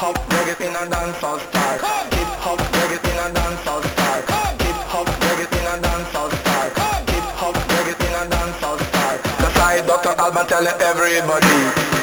hop reggae in a dancehall style. Hip hop reggae in a dancehall style. Hip hop reggae in a dancehall style. Hip hop reggae in a dancehall style. That's why Dr. Alban tell everybody.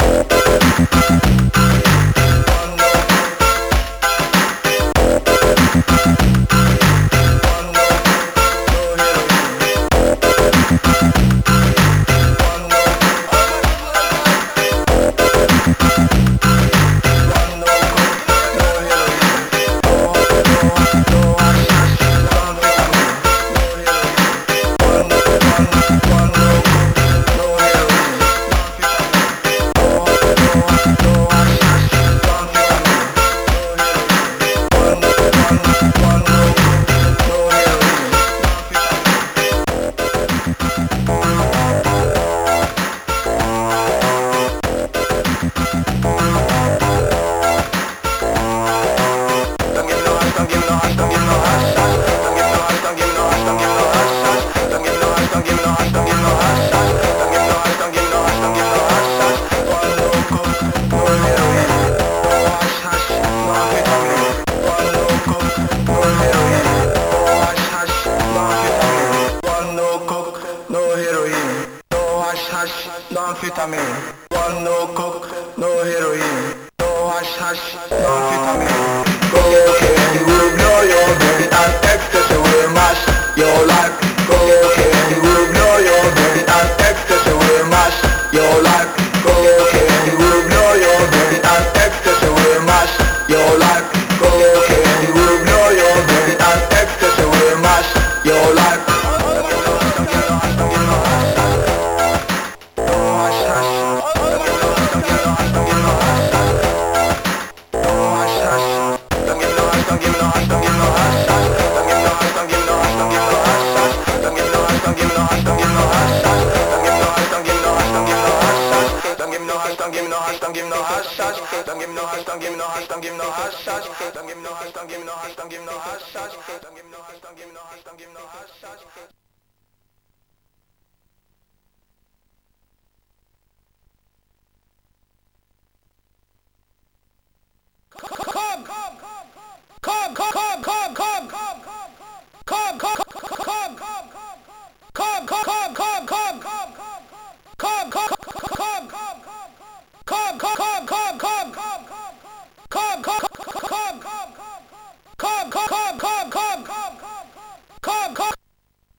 No amphetamine. One no coke, no heroin. No hash hash, no amphetamine. Cocaine will blow your brain and ecstasy will mash your life. Cocaine will blow your brain and ecstasy will mash your life. Cocaine will blow your brain and ecstasy will mash your life. Cocaine will blow your brain and ecstasy will mash your life. Don't give no hash,